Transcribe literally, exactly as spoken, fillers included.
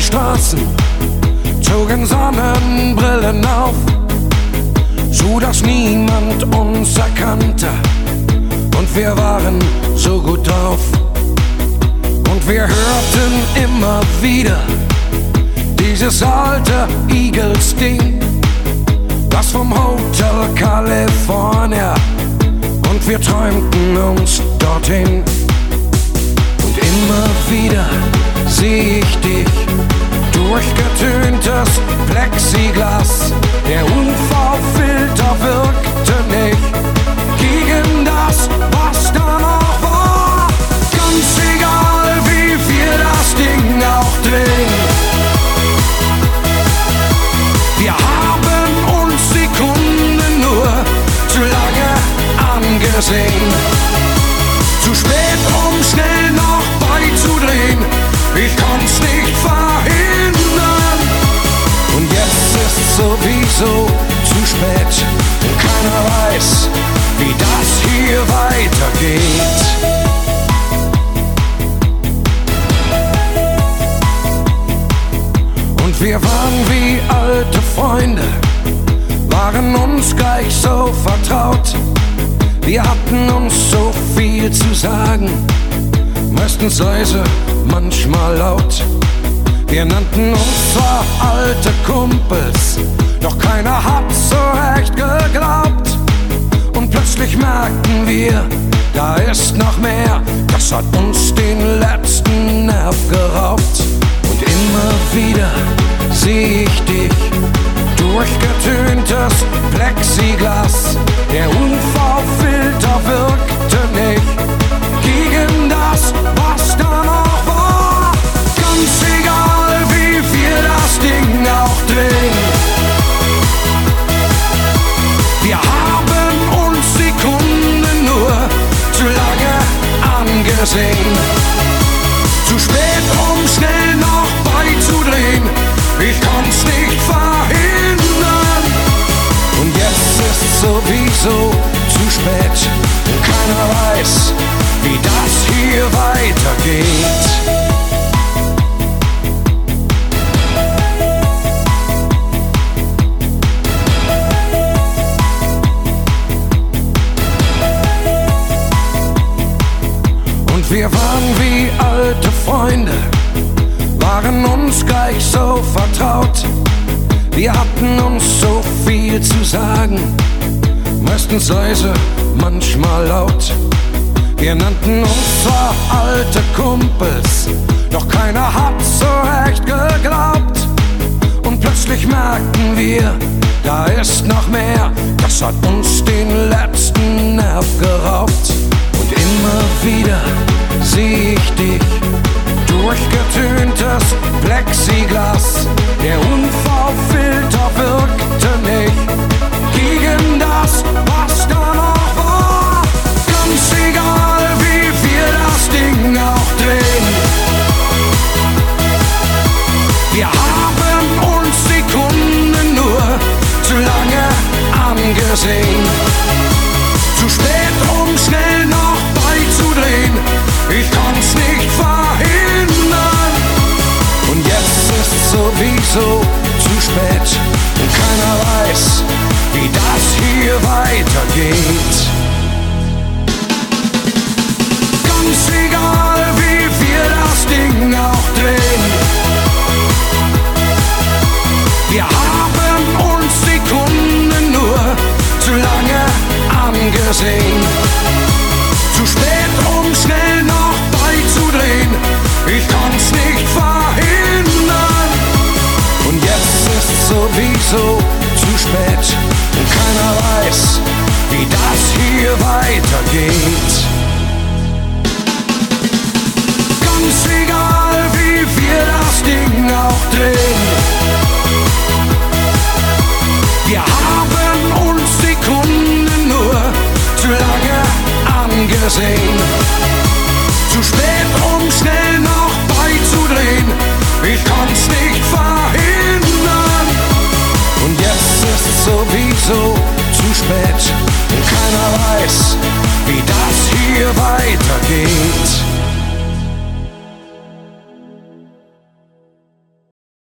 Straßen, zogen Sonnenbrillen auf, so dass niemand uns erkannte, und wir waren so gut drauf. Und wir hörten immer wieder dieses alte Eagles-Ding, das vom Hotel California, und wir träumten uns dorthin. Und immer wieder seh ich dich, durchgetöntes Plexiglas. Der U V-Filter wirkte nicht gegen das, was da noch war. Ganz egal, wie wir das Ding auch drehen, wir haben uns Sekunden nur zu lange angesehen. Zu spät, um schnell noch beizudrehen, ich kann's nicht verhindern. Und jetzt ist sowieso zu spät und keiner weiß, wie das hier weitergeht. Und wir waren wie alte Freunde, waren uns gleich so vertraut. Wir hatten uns so viel zu sagen, meistens leise, manchmal laut. Wir nannten uns zwar alte Kumpels, doch keiner hat so recht geglaubt. Und plötzlich merkten wir, da ist noch mehr, das hat uns den letzten Nerv geraubt. Und immer wieder seh ich dich, durchgetöntes Plexiglas. Der U V-Filter wirkte nicht gegen das, was da noch war. Ganz egal, wie wir das Ding auch drehen, wir haben uns Sekunden nur zu lange angesehen. Zu spät, um schnell noch beizudrehen, ich kann's nicht verhindern. Und jetzt ist sowieso zu spät und keiner weiß, wie das hier weitergeht. Und wir waren wie alte Freunde, waren uns gleich so vertraut. Wir hatten uns so viel zu sagen, meistens leise, manchmal laut. Wir nannten uns zwar alte Kumpels, doch keiner hat so recht geglaubt. Und plötzlich merkten wir, da ist noch mehr, das hat uns den letzten Nerv geraubt. Und immer wieder seh ich dich, durchgetöntes Plexiglas. Der U V-Filter wirkte nicht gegen das, was da noch war. Ganz egal, wie wir das Ding auch drehen, wir haben uns Sekunden nur zu lange angesehen. Zu spät, um schnell noch beizudrehen, ich kann's nicht verhindern. Und jetzt ist sowieso zu spät und keiner weiß, wie das hier weitergeht. Ganz egal, wie wir das Ding auch drehen, wir haben uns Sekunden nur zu lange angesehen. Zu spät, um schnell noch beizudrehen, ich kann's nicht verhindern. Und jetzt ist sowieso zu spät und keiner weiß, wie das hier weitergeht. Ganz egal, wie wir das Ding auch drehen, wir haben uns Sekunden nur zu lange angesehen. Zu spät, um schnell noch beizudrehen, ich kann's nicht verhindern. Und jetzt ist sowieso zu spät und keiner weiß, wie das hier weitergeht.